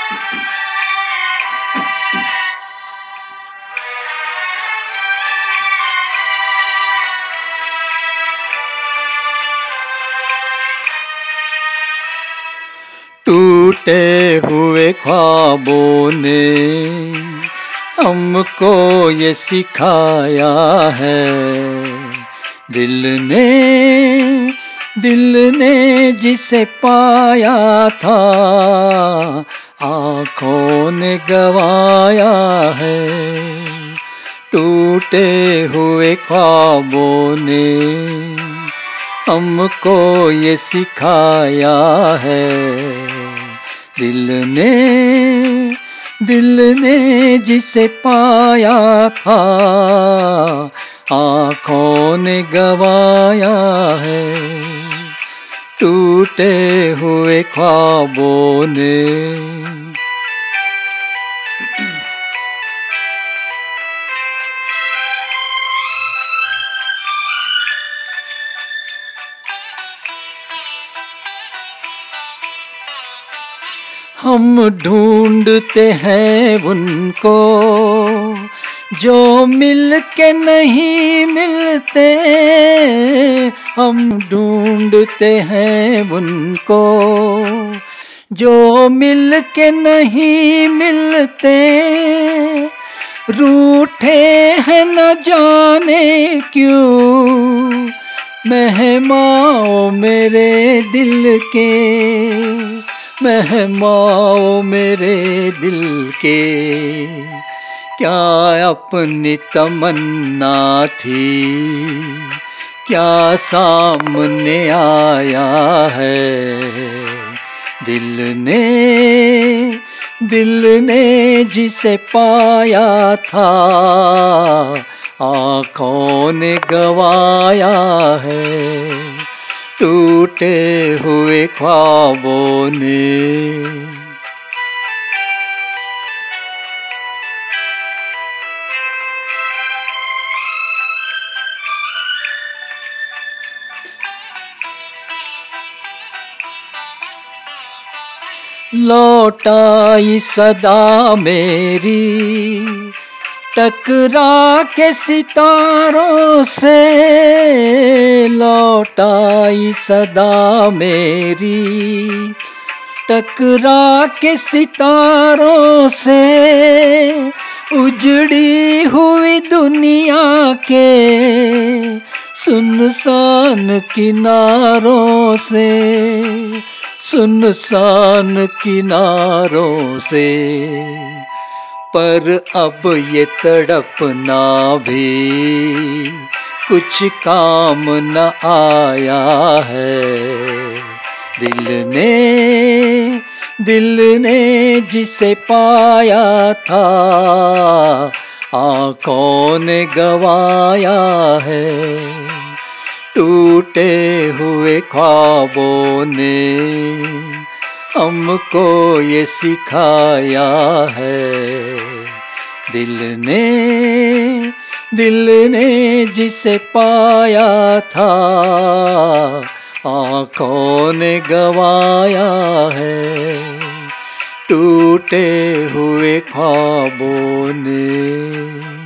टूटे हुए ख्वाबों ने हमको ये सिखाया है, दिल ने जिसे पाया था आँखों ने गवाया है। टूटे हुए ख्वाबों ने हमको ये सिखाया है, दिल ने जिसे पाया था आँखों ने गवाया है। टूटे हुए ख्वाबों ने हम ढूंढते हैं उनको जो मिल के नहीं मिलते, हम ढूंढते हैं उनको जो मिल के नहीं मिलते। रूठे हैं न जाने क्यों मेहमाओ मेरे दिल के, मेहमाओ मेरे दिल के। क्या अपनी तमन्ना थी क्या सामने आया है, दिल ने जिसे पाया था आँखों ने गवाया है। टूटे हुए ख्वाबों ने लौटाई सदा मेरी टकरा के सितारों से, लौटाई सदा मेरी टकरा के सितारों से। उजड़ी हुई दुनिया के सुनसान किनारों से, सुनसान किनारों से। पर अब ये तड़पना भी कुछ काम न आया है, दिल ने जिसे पाया था आँखों ने गवाया है। टूटे हुए ख्वाबों ने हमको ये सिखाया है, दिल ने जिसे पाया था आँखों ने गवाया है। टूटे हुए ख्वाबों ने